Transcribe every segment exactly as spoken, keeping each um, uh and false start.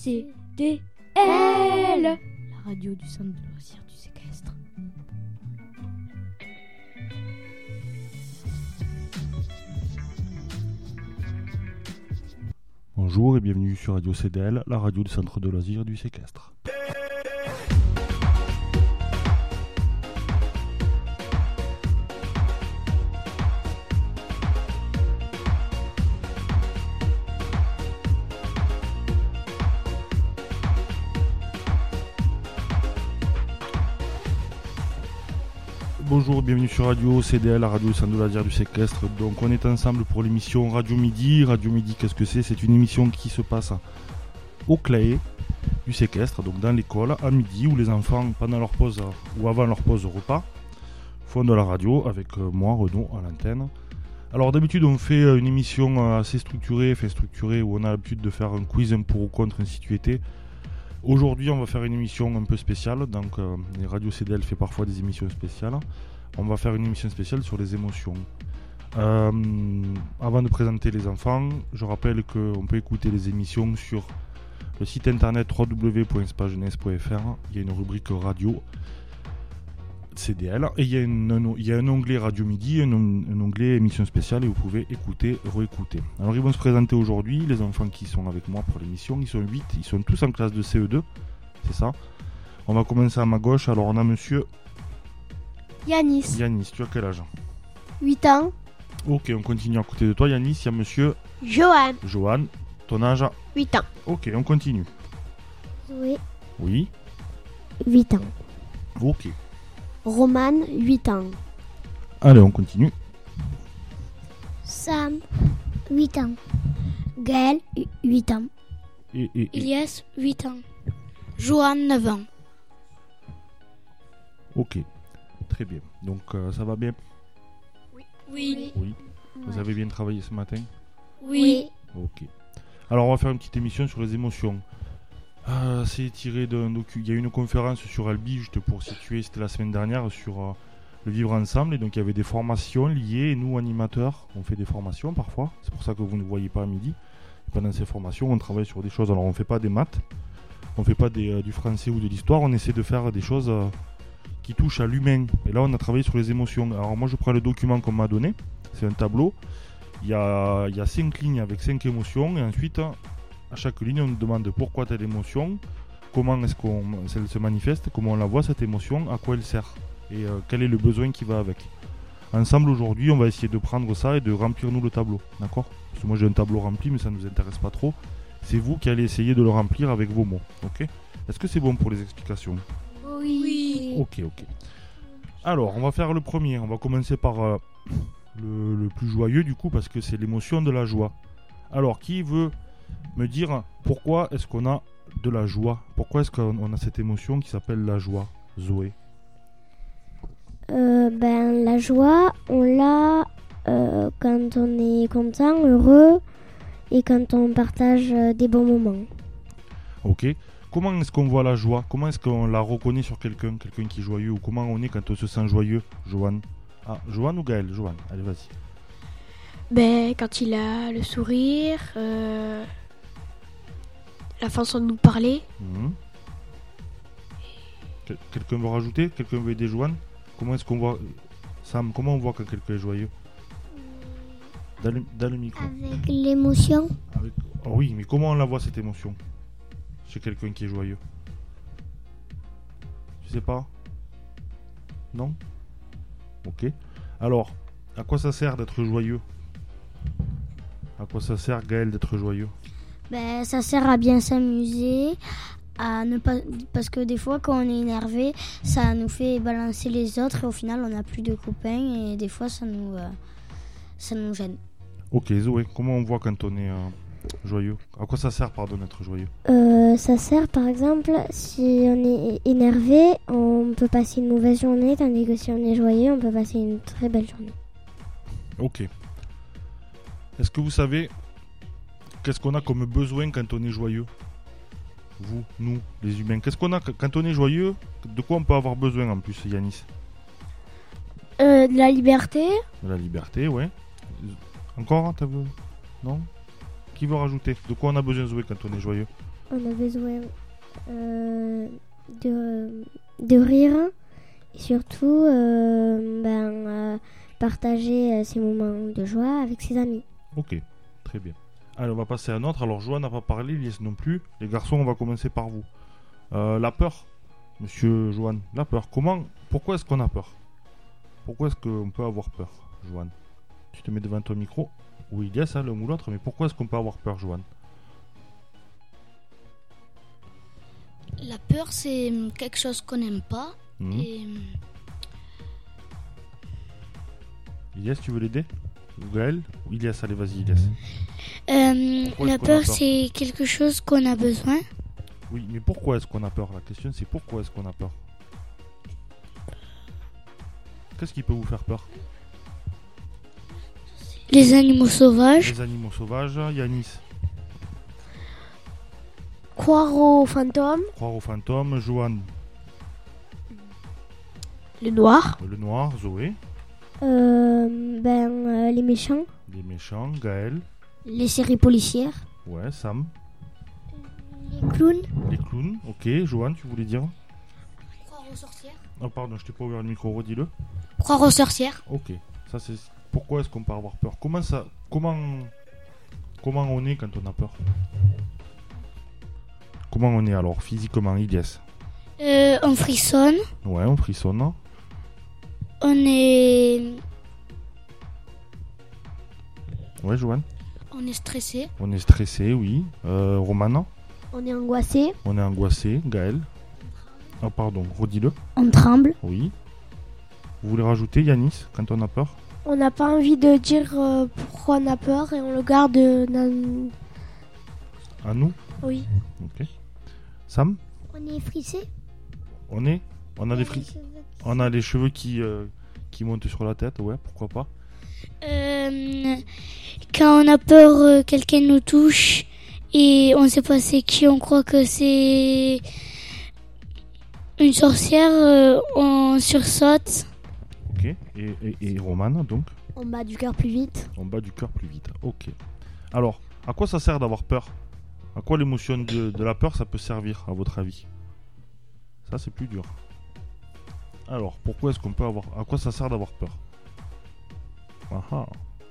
C D L, la radio du centre de loisirs du séquestre. Bonjour et bienvenue sur Radio C D L, la radio du centre de loisirs du séquestre. Bonjour et bienvenue sur Radio C D L, la radio du centre de loisirs du séquestre. Donc on est ensemble pour l'émission Radio Midi. Radio Midi, qu'est-ce que c'est ? C'est une émission qui se passe au Claé du séquestre, donc dans l'école, à midi, où les enfants, pendant leur pause ou avant leur pause repas, font de la radio avec moi, Renaud, à l'antenne. Alors d'habitude on fait une émission assez structurée, fait structurée, où on a l'habitude de faire un quiz, un pour ou contre, ainsi de suite. Aujourd'hui, on va faire une émission un peu spéciale. Donc, euh, les Radio C D L fait parfois des émissions spéciales. On va faire une émission spéciale sur les émotions. Euh, avant de présenter les enfants, je rappelle qu'on peut écouter les émissions sur le site internet w w w point espace jeunesse point f r. Il y a une rubrique radio C D L et il y a, une, un, il y a un onglet Radio Midi, un, un onglet émission spéciale et vous pouvez écouter, réécouter. Alors ils vont se présenter aujourd'hui, les enfants qui sont avec moi pour l'émission, ils sont huit, ils sont tous en classe de C E deux, c'est ça. On va commencer à ma gauche, alors on a monsieur Yanis. Yanis, tu as quel âge ? huit ans. Ok, on continue à côté de toi Yanis, il y a monsieur Johan. Johan, ton âge ? huit ans. Ok, on continue. Zoé. Oui. huit ans. Ok. Roman, huit ans. Allez, on continue. Sam, huit ans. Gaël, huit ans. Et, et, et. Elias, huit ans. Johan, neuf ans. Ok, très bien. Donc euh, ça va bien ? Oui. Oui. Vous avez bien travaillé ce matin ? Oui. Ok. Alors on va faire une petite émission sur les émotions. Euh, c'est tiré d'un docu. Il y a eu une conférence sur Albi, juste pour situer, c'était la semaine dernière, sur euh, le vivre ensemble. Et donc il y avait des formations liées. Et nous, animateurs, on fait des formations parfois. C'est pour ça que vous ne voyez pas à midi. Et pendant ces formations, on travaille sur des choses. Alors on ne fait pas des maths, on ne fait pas des, euh, du français ou de l'histoire. On essaie de faire des choses euh, qui touchent à l'humain. Et là, on a travaillé sur les émotions. Alors moi, je prends le document qu'on m'a donné. C'est un tableau. Il y a, il y a cinq lignes avec cinq émotions. Et ensuite, à chaque ligne, on nous demande pourquoi telle émotion, comment est-ce qu'elle se manifeste, comment on la voit cette émotion, à quoi elle sert et euh, quel est le besoin qui va avec. Ensemble, aujourd'hui, on va essayer de prendre ça et de remplir nous le tableau. D'accord ? Parce que moi, j'ai un tableau rempli, mais ça ne nous intéresse pas trop. C'est vous qui allez essayer de le remplir avec vos mots. Ok ? Est-ce que c'est bon pour les explications ? Oui. Ok, ok. Alors, on va faire le premier. On va commencer par euh, le, le plus joyeux, du coup, parce que c'est l'émotion de la joie. Alors, qui veut me dire pourquoi est-ce qu'on a de la joie ? Pourquoi est-ce qu'on a cette émotion qui s'appelle la joie ? Zoé ? euh, Ben, la joie, on l'a euh, quand on est content, heureux et quand on partage euh, des bons moments. Ok. Comment est-ce qu'on voit la joie ? Comment est-ce qu'on la reconnaît sur quelqu'un, quelqu'un qui est joyeux ? Ou comment on est quand on se sent joyeux ? Johan ? Ah, Johan ou Gaël ? Johan, allez, vas-y. Ben, quand il a le sourire, euh, la façon de nous parler. Mmh. Quel- quelqu'un veut rajouter ? Quelqu'un veut aider Johan ? Comment est-ce qu'on voit Sam, comment on voit quand quelqu'un est joyeux ? Dans le, dans le micro. Avec l'émotion, Avec... Oh oui, mais comment on la voit cette émotion chez quelqu'un qui est joyeux ? Tu sais pas ? Non ? Ok. Alors, à quoi ça sert d'être joyeux ? À quoi ça sert, Gaël, d'être joyeux ? ben, ça sert à bien s'amuser, à ne pas, parce que des fois quand on est énervé, ça nous fait balancer les autres et au final on n'a plus de copains et des fois ça nous, euh, ça nous gêne. Ok, Zoé, comment on voit quand on est euh, joyeux ? À quoi ça sert, pardon, d'être joyeux ? Euh, ça sert par exemple, si on est énervé, on peut passer une mauvaise journée, tandis que si on est joyeux, on peut passer une très belle journée. Ok. Est-ce que vous savez qu'est-ce qu'on a comme besoin quand on est joyeux ? Vous, nous, les humains. Qu'est-ce qu'on a quand on est joyeux ? De quoi on peut avoir besoin en plus, Yanis ? Euh, de la liberté. De la liberté, ouais. Encore, t'as vu ? Non ? Qui veut rajouter ? De quoi on a besoin, Zoé, quand on est joyeux ? on a besoin euh, de, de rire et surtout euh, ben, euh, partager ces moments de joie avec ses amis. Ok, très bien. Allez, on va passer à un autre. Alors, Joanne n'a pas parlé, Lies non plus. Les garçons, on va commencer par vous. Euh, la peur, monsieur Joanne, la peur. Comment, pourquoi est-ce qu'on a peur? Pourquoi est-ce qu'on peut avoir peur, Joanne? Tu te mets devant ton micro. Oui, Lies, hein, l'un ou l'autre, mais pourquoi est-ce qu'on peut avoir peur, Joanne? La peur, c'est quelque chose qu'on n'aime pas. Mmh. Et Ilias, tu veux l'aider? Ou Gaël? Ou Ilias, allez, vas-y, Ilias. euh, Pourquoi la est-ce qu'on a peur, peur c'est quelque chose qu'on a besoin. Oui, mais pourquoi est-ce qu'on a peur? La question, c'est pourquoi est-ce qu'on a peur? Qu'est-ce qui peut vous faire peur? Les animaux sauvages. Les animaux sauvages, Yanis. Croire aux fantômes. Croire aux fantômes, Joanne. Le noir. Le noir, Zoé. Euh, ben, euh, les méchants. Les méchants, Gaël. Les séries policières. Ouais, Sam. Les clowns. Les clowns, ok. Joanne, tu voulais dire? Croire aux sorcières. Oh, pardon, je t'ai pas ouvert le micro, redis-le. Croire aux sorcières. Ok, ça c'est... Pourquoi est-ce qu'on peut avoir peur? Comment ça... Comment... Comment on est quand on a peur? Comment on est alors, physiquement, Ilias? Euh, on frissonne. Ouais, on frissonne. On est... Ouais, Joanne? On est stressé. On est stressé, oui. Euh, Romana? On est angoissé. On est angoissé. Gaël? Oh, pardon, redis-le. On tremble. Oui. Vous voulez rajouter, Yanis, quand on a peur? On n'a pas envie de dire euh, pourquoi on a peur et on le garde euh, dans... À nous? Oui. Ok. Sam? On est frissé. On est? On a des fris... On a les cheveux qui, euh, qui montent sur la tête, ouais, pourquoi pas. Euh, quand on a peur, euh, quelqu'un nous touche et on sait pas c'est qui, on croit que c'est une sorcière, euh, on sursaute. Ok. Et, et, et Romane, donc? On bat du cœur plus vite. On bat du cœur plus vite. Ok. Alors, à quoi ça sert d'avoir peur? À quoi l'émotion de, de la peur, ça peut servir, à votre avis? Ça, c'est plus dur. Alors, pourquoi est-ce qu'on peut avoir... À quoi ça sert d'avoir peur? Ah ah.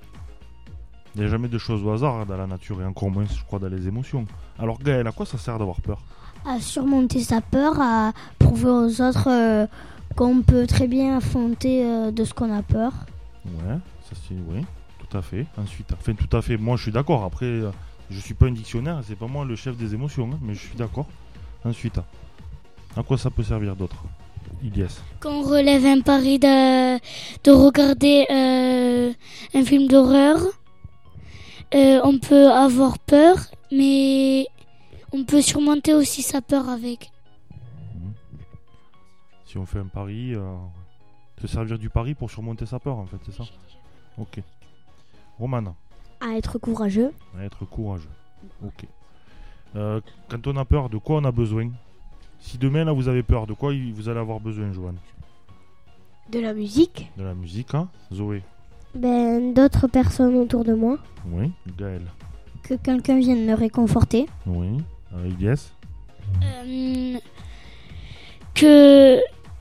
Il n'y a jamais de choses au hasard dans la nature, et encore moins, je crois, dans les émotions. Alors, Gaël, à quoi ça sert d'avoir peur? À surmonter sa peur, à prouver aux autres euh, qu'on peut très bien affronter euh, de ce qu'on a peur. Ouais, ça c'est... Oui, tout à fait. Ensuite, enfin, tout à fait, moi je suis d'accord. Après, euh, je suis pas un dictionnaire, c'est pas moi le chef des émotions, hein, mais je suis d'accord. Ensuite, à quoi ça peut servir d'autre? Ilias? Quand on relève un pari de, de regarder euh, un film d'horreur, euh, on peut avoir peur, mais on peut surmonter aussi sa peur avec. Mmh. Si on fait un pari, euh, se servir du pari pour surmonter sa peur, en fait, c'est ça? Ok. Romane? À être courageux. À être courageux. Ok. Euh, quand on a peur, de quoi on a besoin? Si demain, là, vous avez peur, de quoi vous allez avoir besoin, Joanne? De la musique. De la musique, hein? Zoé? Ben, d'autres personnes autour de moi. Oui. Gaël? Que quelqu'un vienne me réconforter. Oui. Euh, Ilias? Euh, que...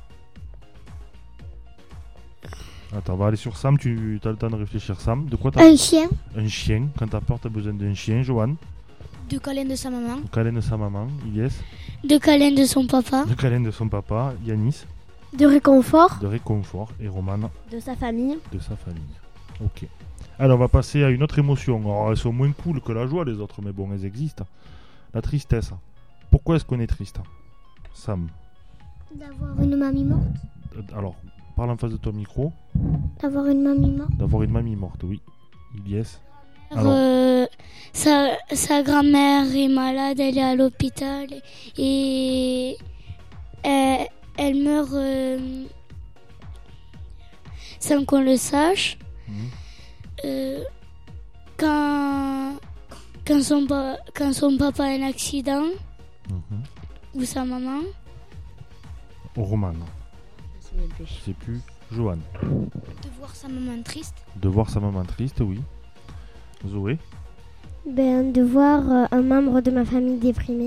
Attends, on va aller sur Sam, tu as le temps de réfléchir, Sam. De quoi t'as... Un chien. Un chien. Quand t'as peur, t'as besoin d'un chien, Joanne. De câlin de sa maman. De câlin de sa maman, Ilias. De câlin de son papa. De câlin de son papa, Yanis. De réconfort. De réconfort. Et Romane, De sa famille. de sa famille. Ok. Alors, on va passer à une autre émotion. Alors, elles sont moins cool que la joie, les autres, mais bon, elles existent. La tristesse. Pourquoi est-ce qu'on est triste, Sam? D'avoir une mamie morte. Euh, Alors, parle en face de ton micro. D'avoir une mamie morte. D'avoir une mamie morte, oui. Ilias. Alors- Euh, sa, sa grand-mère est malade, elle est à l'hôpital et elle, elle meurt euh, sans qu'on le sache. Mhm. Euh, quand, quand, son, pa- quand son papa a un accident Mhm. ou sa maman, Romane. Je sais plus. Joanne. de voir sa maman triste. De voir sa maman triste, oui. Zoé. Ben, de voir euh, un membre de ma famille déprimé.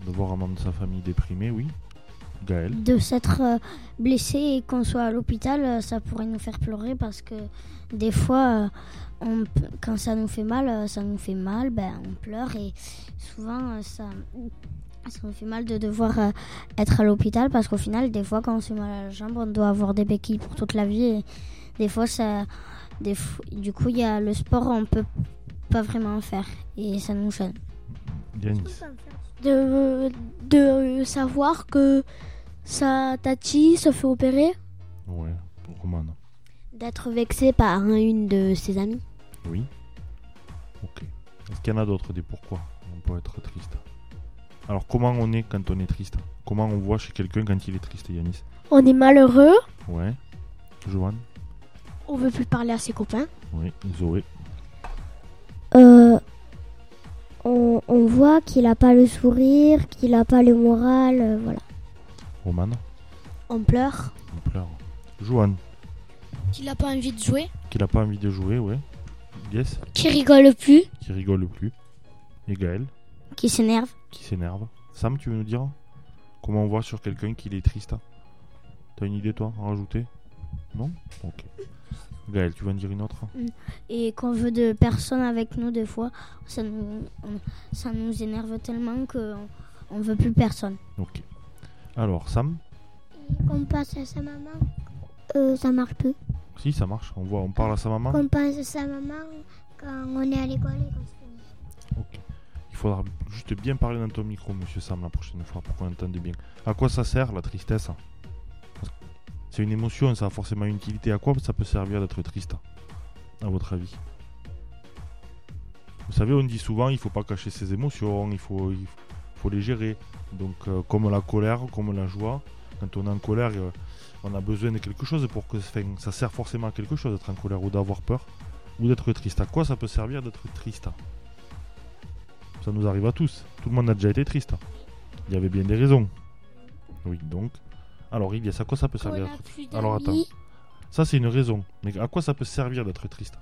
De voir un membre de sa famille déprimé, oui. Gaël. De s'être euh, blessé et qu'on soit à l'hôpital, euh, ça pourrait nous faire pleurer parce que des fois, euh, on, quand ça nous fait mal, euh, ça nous fait mal, ben, on pleure et souvent euh, ça, ça nous fait mal de devoir euh, être à l'hôpital parce qu'au final, des fois, quand on se met mal à la jambe, on doit avoir des béquilles pour toute la vie. Et des fois, ça, des fo- du coup, il y a le sport, on peut pas vraiment faire et ça nous gêne. Yanis. De, de savoir que sa tati se fait opérer. Ouais, Roman. D'être vexé par un- une de ses amies. Oui. Ok. Est-ce qu'il y en a d'autres des pourquoi on peut être triste? Alors, comment on est quand on est triste? Comment on voit chez quelqu'un quand il est triste, Yanis? On est malheureux. Ouais. Joanne? On veut plus parler à ses copains. Oui. Zoé? Euh, on, on voit qu'il a pas le sourire, qu'il a pas le moral, euh, voilà. Roman? On pleure. On pleure. Joanne? Qu'il a pas envie de jouer. Qu'il a pas envie de jouer, ouais. Yes? Qui rigole plus. Qui rigole plus. Et Gaël? Qui s'énerve. Qui s'énerve. Sam, tu veux nous dire comment on voit sur quelqu'un qu'il est triste? T'as une idée, toi, à rajouter? Non? Ok. Gaël, tu vas en dire une autre? Et qu'on veut de personne avec nous, des fois, ça nous, on- ça nous énerve tellement qu'on on veut plus personne. Ok. Alors, Sam? Qu'on passe à sa maman, euh, ça marche plus. Si, ça marche. On voit, on parle à sa maman? Qu'on passe à sa maman quand on est à l'école et qu'on se fait- Ok. Il faudra juste bien parler dans ton micro, monsieur Sam, la prochaine fois, pour qu'on entende bien. À quoi ça sert, la tristesse? C'est une émotion, ça a forcément une utilité. À quoi ça peut servir d'être triste, à votre avis? Vous savez, on dit souvent, il faut pas cacher ses émotions, il faut, il faut les gérer. Donc, euh, comme la colère, comme la joie, quand on est en colère, euh, on a besoin de quelque chose pour que enfin, ça sert forcément à quelque chose d'être en colère ou d'avoir peur ou d'être triste. À quoi ça peut servir d'être triste? Ça nous arrive à tous. Tout le monde a déjà été triste. Il y avait bien des raisons. Oui, donc. Alors, Ilias, à quoi ça peut Qu'on servir a d'être plus triste? Alors, attends. d'amis. Ça, c'est une raison. Mais à quoi ça peut servir d'être triste?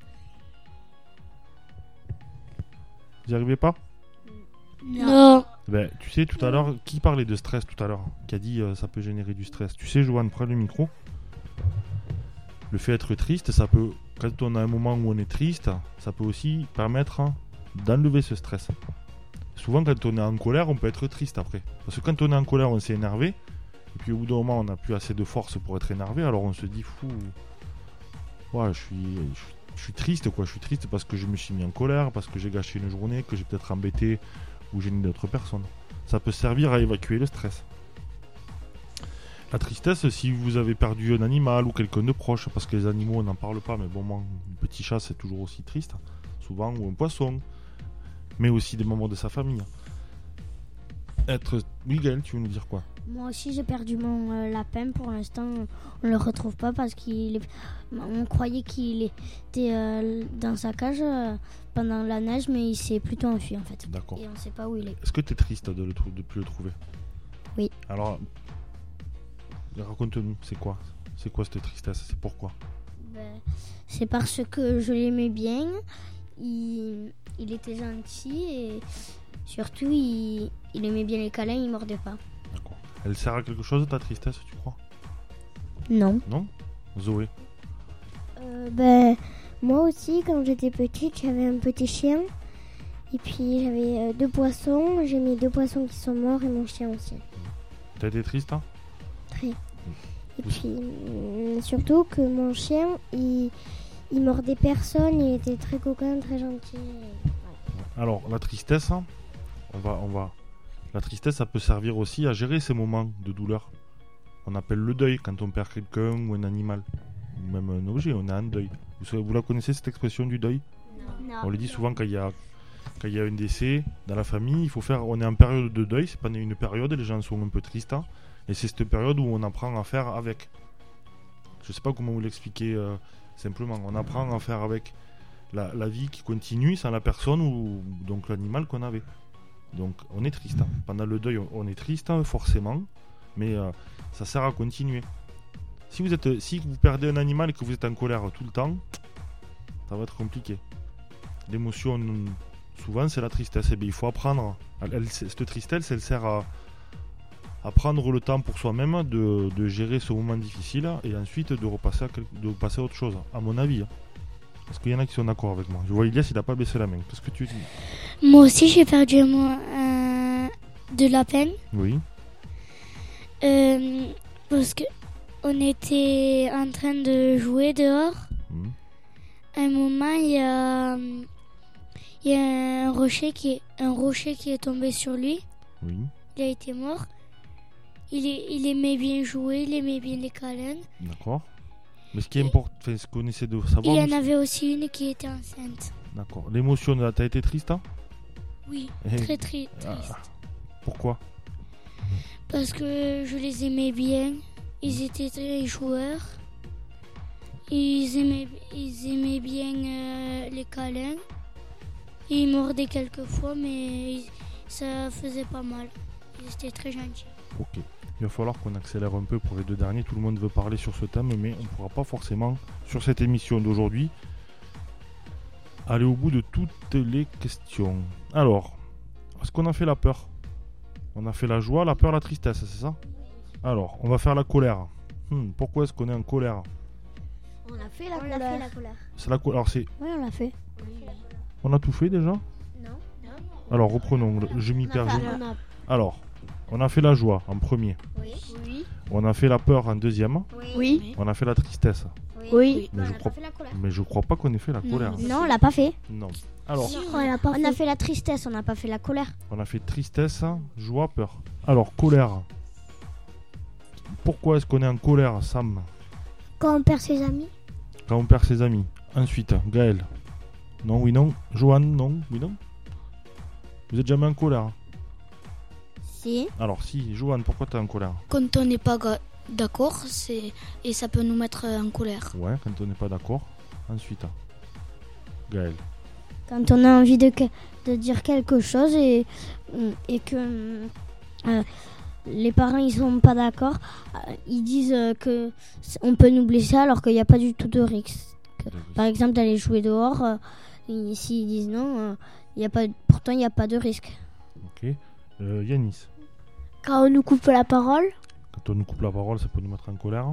Vous n'y arrivez pas? Non. Ben, tu sais, tout à l'heure, qui parlait de stress tout à l'heure? Qui a dit euh, ça peut générer du stress? Tu sais, Joanne, prends le micro. Le fait d'être triste, ça peut, quand on a un moment où on est triste, ça peut aussi permettre hein, d'enlever ce stress. Souvent, quand on est en colère, on peut être triste après. Parce que quand on est en colère, on s'est énervé. Et puis au bout d'un moment, on n'a plus assez de force pour être énervé. Alors on se dit, fou, ouais, je suis, je suis, je suis triste, quoi. Je suis triste parce que je me suis mis en colère, parce que j'ai gâché une journée, que j'ai peut-être embêté ou gêné d'autres personnes. Ça peut servir à évacuer le stress. La tristesse, si vous avez perdu un animal ou quelqu'un de proche, parce que les animaux, on n'en parle pas, mais bon, moi, un petit chat, c'est toujours aussi triste, souvent, ou un poisson, mais aussi des membres de sa famille. Être... Oui, Gaël, tu veux nous dire quoi? Moi aussi, j'ai perdu mon euh, lapin. Pour l'instant, on le retrouve pas parce qu'il est... on croyait qu'il était euh, dans sa cage euh, pendant la neige, mais il s'est plutôt enfui en fait. D'accord. Et on sait pas où il est. Est-ce que tu es triste de ne plus le trouver? Oui. Alors, raconte-nous, c'est quoi? C'est quoi cette tristesse? C'est pourquoi? Ben, c'est parce que je l'aimais bien. Il, il était gentil et surtout, il... il aimait bien les câlins, il mordait pas. D'accord. Elle sert à quelque chose ta tristesse, tu crois? Non. Non? Zoé? Euh, ben, moi aussi, quand j'étais petite, j'avais un petit chien. Et puis j'avais euh, deux poissons. J'ai mis deux poissons qui sont morts et mon chien aussi. T'as été triste, hein? Très. Et puis euh, surtout que mon chien, il, il mordait personne. Il était très coquin, très gentil. et voilà. Alors, la tristesse, hein, on va, on va... La tristesse, ça peut servir aussi à gérer ces moments de douleur. On appelle le deuil quand on perd quelqu'un ou un animal. Ou même un objet, on est en deuil. Vous, savez, vous la connaissez cette expression du deuil? Non. On le dit souvent quand il y a, quand il y a un décès dans la famille, il faut faire, on est en période de deuil, c'est pendant une période, les gens sont un peu tristes. Hein, et c'est cette période où on apprend à faire avec. Je sais pas comment vous l'expliquer euh, simplement. On apprend à faire avec la, la vie qui continue sans la personne ou donc l'animal qu'on avait. Donc on est triste. Hein. Pendant le deuil, on, on est triste hein, forcément, mais euh, ça sert à continuer. Si vous êtes, si vous perdez un animal et que vous êtes en colère tout le temps, ça va être compliqué. L'émotion souvent c'est la tristesse. Et bien, il faut apprendre. Elle, elle, cette tristesse, elle sert à, à prendre le temps pour soi-même de, de gérer ce moment difficile et ensuite de repasser à, de passer à autre chose, à mon avis. Parce qu'il y en a qui sont d'accord avec moi. Je vois Ilias, il n'a pas baissé la main. Qu'est-ce que tu dis? Moi aussi, j'ai perdu moi, euh, de la peine. Oui. Euh, parce que on était en train de jouer dehors. Mmh. À un moment, il y a, il y a un rocher qui est, un rocher qui est tombé sur lui. Oui. Il a été mort. Il, est, il aimait bien jouer, il aimait bien les câlins. D'accord. Mais ce qui est important, enfin, ce qu'on essaie de savoir... Il y en avait aussi une qui était enceinte. D'accord. L'émotion, t'as été triste, hein? Oui, Et... très très triste. Ah. Pourquoi? Parce que je les aimais bien. Ils étaient très joueurs. Ils aimaient, ils aimaient bien euh, les câlins. Ils mordaient quelques fois, mais ils, ça faisait pas mal. Ils étaient très gentils. Ok. Il va falloir qu'on accélère un peu pour les deux derniers. Tout le monde veut parler sur ce thème, mais on ne pourra pas forcément, sur cette émission d'aujourd'hui, aller au bout de toutes les questions. Alors, est-ce qu'on a fait la peur? On a fait la joie, la peur, la tristesse, c'est ça? Alors, on va faire la colère. Hmm, pourquoi est-ce qu'on est en colère? On a fait la On colère. l'a fait la colère. C'est la colère. Alors, c'est... Oui, on l'a fait. On a tout fait déjà? Non. Alors, reprenons. Je m'y perds. On a... Alors, on a fait la joie en premier. Oui. Oui. On a fait la peur en deuxième. Oui. On a fait la tristesse. Oui. Mais, On je n'a crois... pas fait la colère. Mais je crois pas qu'on ait fait la colère. Non, on l'a pas fait. Non. Alors, On, a, pas on a fait la tristesse, on n'a pas fait la colère. on a fait tristesse, joie, peur. Alors, colère. Pourquoi est-ce qu'on est en colère, Sam? Quand on perd ses amis. Quand on perd ses amis. Ensuite, Gaël. Non, oui, non. Joanne, non, oui, non. Vous êtes jamais en colère? Si. Alors, si. Joanne, pourquoi t'es en colère? Quand on n'est pas ga- d'accord, c'est et ça peut nous mettre en colère. Ouais, quand on n'est pas d'accord. Ensuite, Gaël. Quand on a envie de, de dire quelque chose et, et que euh, les parents ils sont pas d'accord, euh, ils disent euh, que on peut nous blesser alors qu'il n'y a pas du tout de risque. Par exemple, d'aller jouer dehors, euh, et s'ils disent non, euh, y a pas, pourtant il n'y a pas de risque. Ok. Euh, Yanis. Quand on nous coupe la parole. Quand on nous coupe la parole, ça peut nous mettre en colère.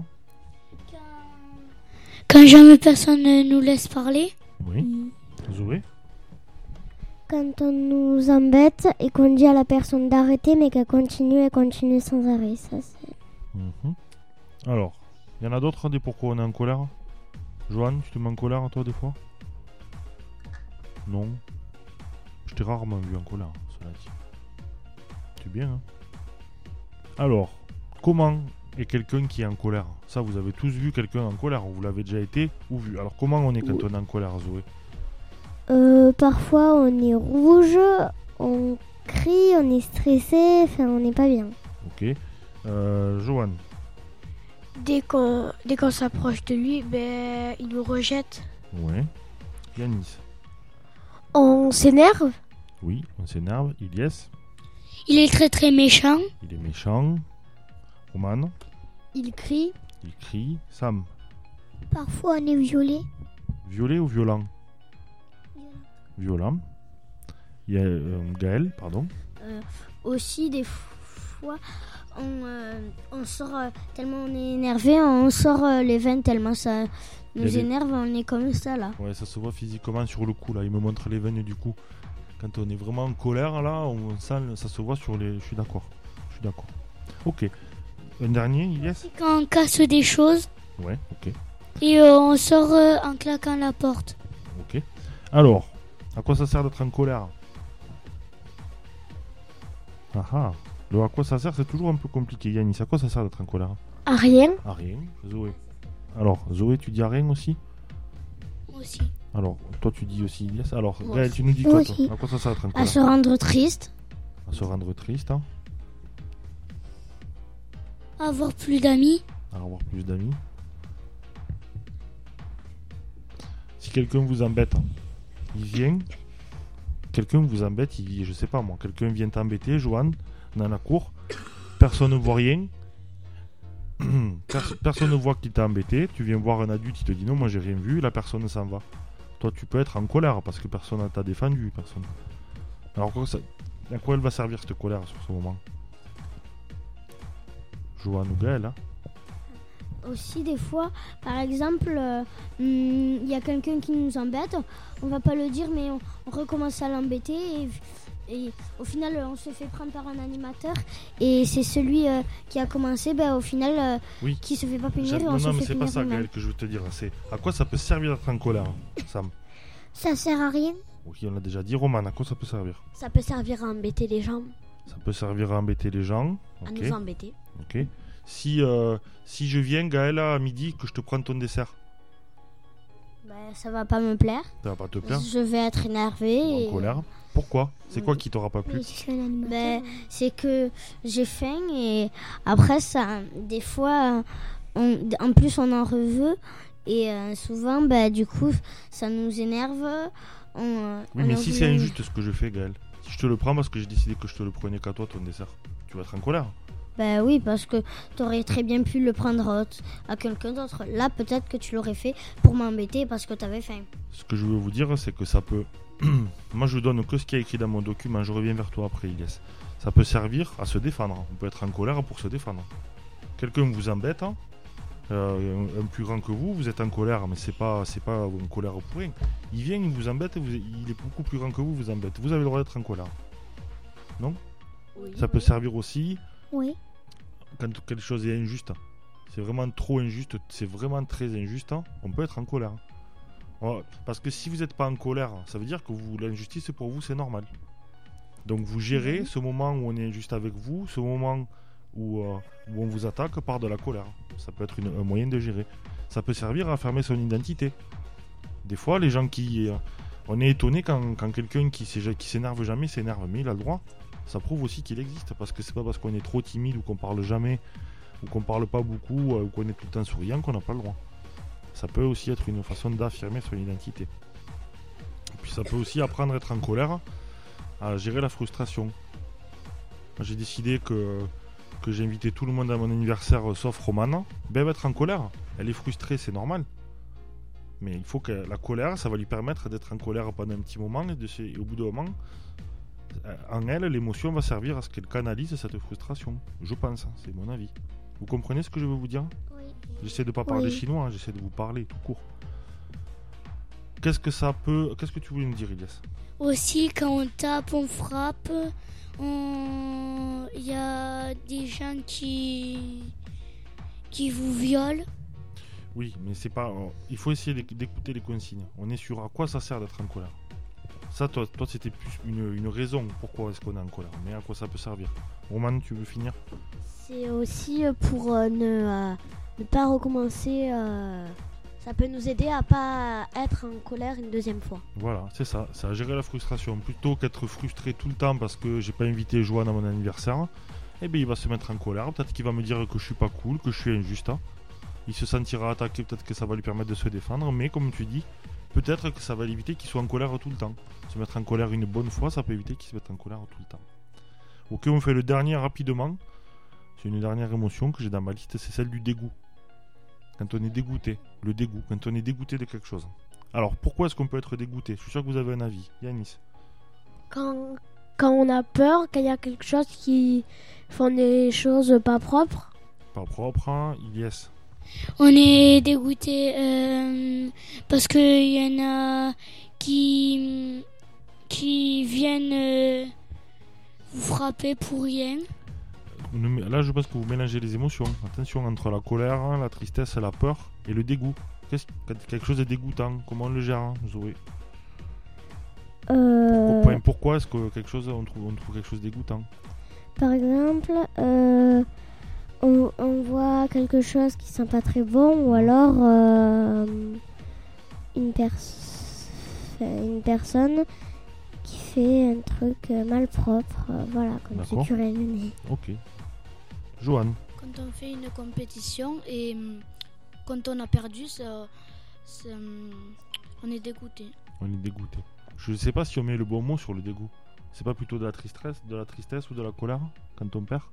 Quand jamais personne ne nous laisse parler. Oui. Zoé. Quand on nous embête et qu'on dit à la personne d'arrêter, mais qu'elle continue et continue sans arrêt. Ça, c'est... Mmh. Alors, il y en a d'autres des pourquoi on est en colère? Joanne, tu te mets en colère toi des fois? Non. Je t'ai rarement vu en colère, cela dit. C'est bien, hein? Alors, comment est quelqu'un qui est en colère? Ça, vous avez tous vu quelqu'un en colère, vous l'avez déjà été ou vu. Alors, comment on est quand on est en colère, Zoé? Euh, parfois on est rouge, on crie, on est stressé, enfin on n'est pas bien. Ok. Euh, Joanne. Dès qu'on, dès qu'on s'approche de lui, ben, il nous rejette. Ouais. Yanis. On s'énerve. Oui, on s'énerve. Ilias. Il est très très méchant. Il est méchant. Roman. Il crie. Il crie. Sam. Parfois on est violé. Violet ou violent? Violent. Il y a euh, Gaël, pardon. Euh, aussi des fois on, euh, on sort euh, tellement on est énervé, on sort euh, les veines tellement ça nous les... énerve, on est comme ça là. Ouais, ça se voit physiquement sur le coup là. Il me montre les veines du coup. Quand on est vraiment en colère là, on sent, ça se voit sur les. Je suis d'accord. Je suis d'accord. Ok. Un dernier, yes. Quand on casse des choses. Ouais, ok. Et euh, on sort euh, en claquant la porte. Ok. Alors, à quoi ça sert d'être en colère? Ah ah. Le à quoi ça sert, c'est toujours un peu compliqué. Yanis, à quoi ça sert d'être en colère? À rien. À rien. Zoé. Alors, Zoé, tu dis à rien aussi? Moi aussi. Alors, toi, tu dis aussi yes. Alors, Moi Gaël, tu nous dis Moi quoi, aussi. toi? À quoi ça sert d'être en À colère? se rendre triste. À se rendre triste, hein. Avoir plus d'amis. À avoir plus d'amis. Si quelqu'un vous embête, hein, il vient. Quelqu'un vous embête, il, je sais pas moi, quelqu'un vient t'embêter, Joanne, dans la cour. Personne ne voit rien. Pers- personne ne voit qu'il t'a embêté. Tu viens voir un adulte, il te dit non, moi j'ai rien vu. La personne s'en va. Toi, tu peux être en colère parce que personne ne t'a défendu. Personne. Alors, quoi, ça... à quoi elle va servir cette colère sur ce moment? Joanne ou Gaël, hein? Aussi, des fois, par exemple, il euh, y a quelqu'un qui nous embête, on va pas le dire, mais on, on recommence à l'embêter et, et au final, on se fait prendre par un animateur et c'est celui euh, qui a commencé, ben, au final, euh, oui. qui se fait pas punir J'aime... et on non, se non, mais fait c'est punir pas ça, nous-mêmes. Gaël, que je veux te dire. C'est à quoi ça peut servir d'être en colère, Sam? Ça sert à rien. Oui, on l'a déjà dit. Roman, à quoi ça peut servir? Ça peut servir à embêter les gens. Ça peut servir à embêter les gens. À Ok. nous embêter. Ok. Si, euh, si je viens, Gaël, à midi, que je te prends ton dessert, Ben, ça va pas me plaire. ça va pas te plaire? Je vais être énervée. Ou et... en colère? Pourquoi? C'est Oui. quoi qui t'aura pas plu? Mais je suis un animateur. Ben, c'est que j'ai faim et après ça, des fois, on, en plus on en reveut et euh, souvent, ben, du coup, ça nous énerve. On, euh, Oui, on mais a si voulu- c'est injuste ce que je fais, Gaël, si je te le prends parce que j'ai décidé que je te le prenais qu'à toi, ton dessert, tu vas être en colère. Ben oui, parce que t'aurais très bien pu le prendre à, à quelqu'un d'autre. Là, peut-être que tu l'aurais fait pour m'embêter parce que t'avais faim. Ce que je veux vous dire, c'est que ça peut... Moi, je donne que ce qui est écrit dans mon document, je reviens vers toi après, Ilyes. Ça peut servir à se défendre. On peut être en colère pour se défendre. Quelqu'un vous embête, hein, euh, un, un plus grand que vous, vous êtes en colère, mais c'est pas, c'est pas une colère pour rien. Il vient, il vous embête, vous, il est beaucoup plus grand que vous, vous embête. Vous avez le droit d'être en colère. Non? Oui. Ça peut servir aussi Oui. quand quelque chose est injuste. C'est vraiment trop injuste, c'est vraiment très injuste, hein, on peut être en colère. Ouais, parce que si vous n'êtes pas en colère, ça veut dire que vous, l'injustice pour vous c'est normal. Donc vous gérez ce moment où on est injuste avec vous, ce moment où, euh, où on vous attaque par de la colère. Ça peut être une, un moyen de gérer. Ça peut servir à affirmer son identité. Des fois les gens qui... Euh, on est étonné quand, quand quelqu'un qui, qui s'énerve jamais s'énerve, mais il a le droit. Ça prouve aussi qu'il existe, parce que c'est pas parce qu'on est trop timide ou qu'on parle jamais, ou qu'on parle pas beaucoup, euh, ou qu'on est tout le temps souriant qu'on n'a pas le droit. Ça peut aussi être une façon d'affirmer son identité. Et puis ça peut aussi apprendre à être en colère, à gérer la frustration. Moi, j'ai décidé que, que j'ai invité tout le monde à mon anniversaire sauf Romane. Ben, elle va être en colère. Elle est frustrée, c'est normal. Mais il faut que la colère, ça va lui permettre d'être en colère pendant un petit moment et, de se, et au bout d'un moment, en elle, l'émotion va servir à ce qu'elle canalise cette frustration. Je pense, hein, c'est mon avis. Vous comprenez ce que je veux vous dire? Oui. J'essaie de pas parler Oui. chinois, hein, j'essaie de vous parler tout court. Qu'est-ce que ça peut... Qu'est-ce que tu voulais me dire, Ilyes? Aussi, quand on tape, on frappe, on... il y a des gens qui, qui vous violent. Oui, mais c'est pas... euh, il faut essayer d'écouter les consignes. On est sur à quoi ça sert d'être en colère. Ça, toi, toi c'était plus une, une raison pourquoi est-ce qu'on est en colère. Mais à quoi ça peut servir? Roman, tu veux finir? C'est aussi euh, pour euh, ne, euh, ne pas recommencer. euh, Ça peut nous aider à pas être en colère une deuxième fois. Voilà, c'est ça. C'est à gérer la frustration. Plutôt qu'être frustré tout le temps parce que j'ai pas invité Joanne à mon anniversaire, eh bien, il va se mettre en colère. Peut-être qu'il va me dire que je suis pas cool, que je suis injuste. hein. Il se sentira attaqué, peut-être que ça va lui permettre de se défendre. Mais comme tu dis, peut-être que ça va l'éviter qu'il soit en colère tout le temps. Se mettre en colère une bonne fois, ça peut éviter qu'il se mette en colère tout le temps. Ok, on fait le dernier rapidement. C'est une dernière émotion que j'ai dans ma liste, c'est celle du dégoût. Quand on est dégoûté, le dégoût, quand on est dégoûté de quelque chose. Alors, pourquoi est-ce qu'on peut être dégoûté? Je suis sûr que vous avez un avis. Yanis. Quand, quand on a peur, quand il y a quelque chose qui font des choses pas propres. Pas propre, hein, Ilyes. On est dégoûté euh, parce qu'il y en a qui, qui viennent euh, vous frapper pour rien. Là, je pense que vous mélangez les émotions. Attention, entre la colère, la tristesse, la peur et le dégoût. Qu'est-ce, quand quelque chose est dégoûtant, comment on le gère, hein, Zoé? Euh, Pourquoi, pourquoi est-ce que quelque chose, on trouve, on trouve quelque chose dégoûtant? Par exemple, euh, on, on voit quelque chose qui sent pas très bon, ou alors euh, une, pers- une personne qui fait un truc euh, malpropre, euh, voilà, comme se D'accord. curer le nez. Ok. Joanne. Quand on fait une compétition et hum, quand on a perdu, ça, ça, hum, on est dégoûté. On est dégoûté. Je ne sais pas si on met le bon mot sur le dégoût. C'est pas plutôt de la tristesse, de la tristesse ou de la colère quand on perd?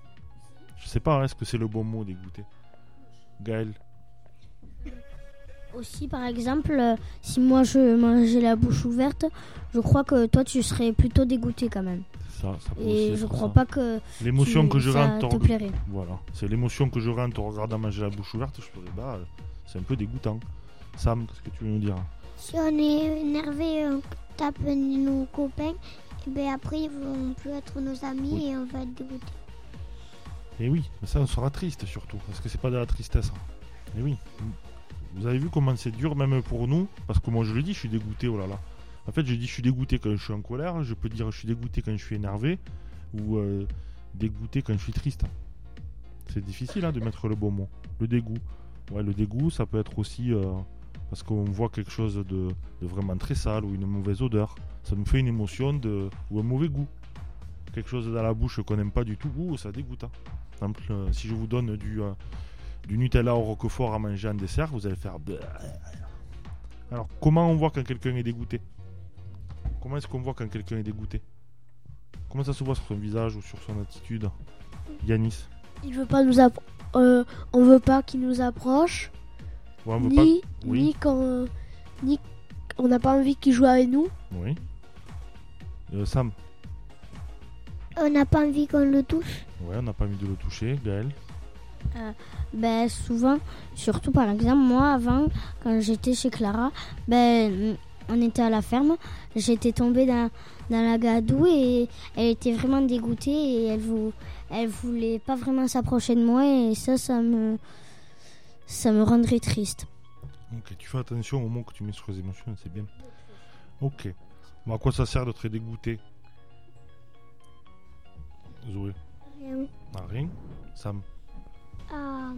Je sais pas, hein, est-ce que c'est le bon mot, dégoûté? Gaël. Aussi, par exemple, euh, si moi je mangeais la bouche ouverte, je crois que toi tu serais plutôt dégoûté quand même. Ça, ça peut aussi Et être je crois ça. pas que L'émotion tu- que j'aurais ça en te te reg- plairait. Voilà, c'est l'émotion que j'aurais en te regardant manger la bouche ouverte. Je ferais bah, euh, c'est un peu dégoûtant. Sam, qu'est-ce que tu veux nous dire? Si on est énervé, on tape nos copains, et ben après ils vont plus être nos amis Oui. et on va être dégoûté. Et oui, mais ça on sera triste surtout, parce que c'est pas de la tristesse. Et oui, vous avez vu comment c'est dur même pour nous, parce que moi je le dis, je suis dégoûté, oh là là. En fait, je dis je suis dégoûté quand je suis en colère, je peux dire je suis dégoûté quand je suis énervé, ou euh, dégoûté quand je suis triste. C'est difficile hein, de mettre le bon mot. Le dégoût. Ouais, le dégoût, ça peut être aussi euh, parce qu'on voit quelque chose de, de vraiment très sale ou une mauvaise odeur. Ça nous fait une émotion de, ou un mauvais goût. Quelque chose dans la bouche qu'on n'aime pas du tout, ouh, ça dégoûte. Hein. Par exemple, euh, si je vous donne du, euh, du Nutella au roquefort à manger en dessert, vous allez faire... Alors, comment on voit quand quelqu'un est dégoûté? Comment est-ce qu'on voit quand quelqu'un est dégoûté? Comment ça se voit sur son visage ou sur son attitude? Yanis? Il veut pas nous appro- euh, on veut pas qu'il nous approche, Ouais, on veut ni, pas... Oui. ni quand, ni on n'a pas envie qu'il joue avec nous. Oui. Euh, Sam? On n'a pas envie qu'on le touche. Ouais, on n'a pas envie de le toucher. Gaël? Ben souvent, surtout par exemple, moi avant, quand j'étais chez Clara, ben on était à la ferme, j'étais tombée dans, dans la gadoue et elle était vraiment dégoûtée et elle, vou, elle voulait pas vraiment s'approcher de moi et ça, ça me, ça me rendrait triste. Ok, tu fais attention au mot que tu mets sur les émotions, c'est bien. Ok. Bon, à quoi ça sert d'être dégoûté? Zoé? Rien. Ah, rien? Sam? Euh,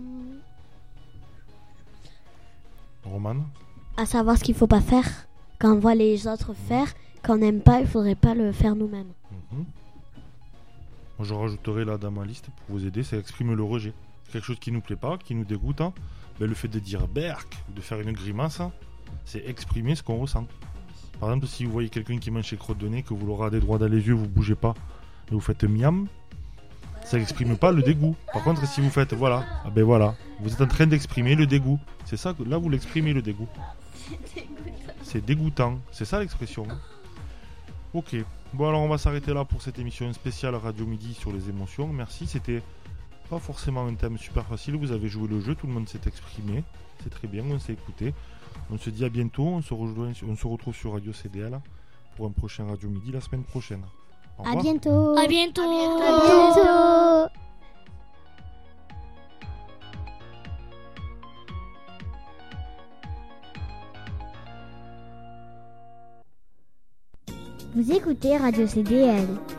Romane? À savoir ce qu'il faut pas faire. Quand on voit les autres faire, quand on n'aime pas, il faudrait pas le faire nous-mêmes. Mhm. Moi, je rajouterai là dans ma liste pour vous aider, c'est exprimer le rejet. Quelque chose qui nous plaît pas, qui nous dégoûte, hein, ben, le fait de dire berk ou de faire une grimace, hein, c'est exprimer ce qu'on ressent. Par exemple, si vous voyez quelqu'un qui mange ses crottes de nez, que vous l'aurez à des droits dans les yeux, vous bougez pas et vous faites miam, ça n'exprime pas le dégoût. Par contre, si vous faites voilà, ah ben voilà, vous êtes en train d'exprimer le dégoût. C'est ça que là vous l'exprimez le dégoût. C'est dégoûtant, c'est ça l'expression. Ok, bon alors on va s'arrêter là pour cette émission spéciale Radio Midi sur les émotions. Merci, c'était pas forcément un thème super facile, vous avez joué le jeu, tout le monde s'est exprimé, c'est très bien, on s'est écouté. On se dit à bientôt, on se, rejoint, on se retrouve sur Radio C D L pour un prochain Radio Midi la semaine prochaine. Au À revoir. bientôt. À bientôt. à bientôt. Vous écoutez Radio C D L.